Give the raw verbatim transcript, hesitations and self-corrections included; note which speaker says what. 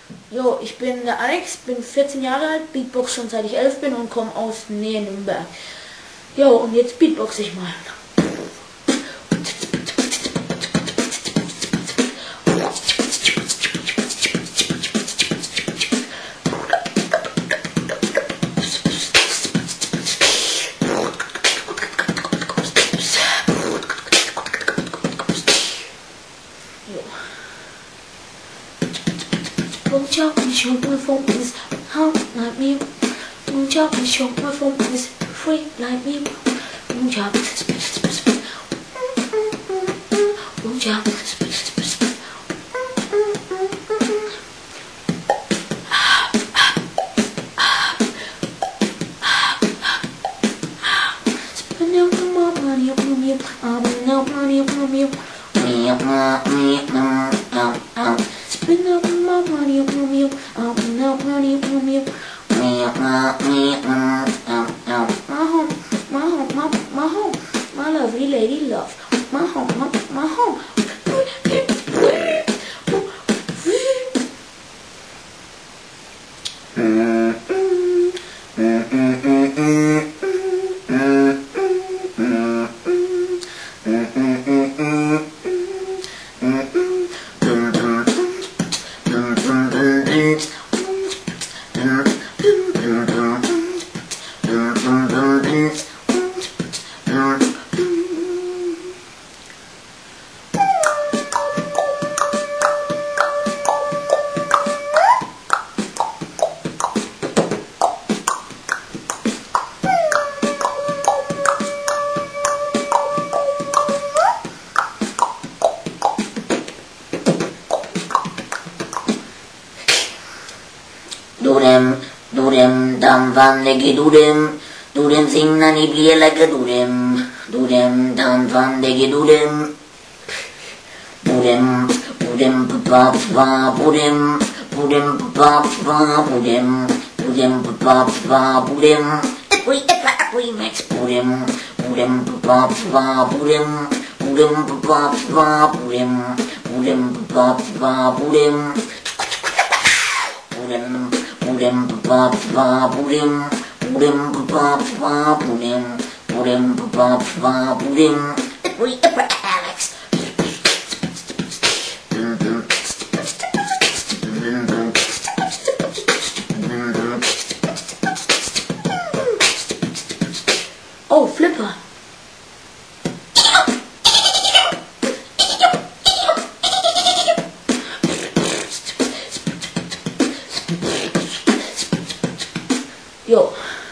Speaker 1: Jo, ich bin der Alex, bin vierzehn Jahre alt, Beatbox schon seit ich elf bin und komme aus Nähe Nürnberg. Jo, und jetzt Beatbox ich mal. Watch out and show my phone is hot like me. Watch out and show my phone is free like me. Watch out. Watch out. Spend out my money on you. I'm out money on you. Me up, me up, out, out. Spend out my money on you. I'm out money on you. Me up, me up, out, out. My home, my home, my, my home, my lovely lady love. My home, my, my home. Do dem, do dem, dan van legge do dem, do dem sing na ni blir legge do dem, do dem, dan van legge do dem, do dem, do dem, pa pa pa, do dem, do dem, pa pa, do dem, do dem, pa pa, do dem, equi, equa, equi, max, do dem, do dem, pa pa, do dem, do dem, pa pa, do dem, do dem, pa pa, do dem, do dem. Pudem pa pa pudem pudem pa pa pudem pudem pa pa pudem we Alex. Oh, Flipper. Yo.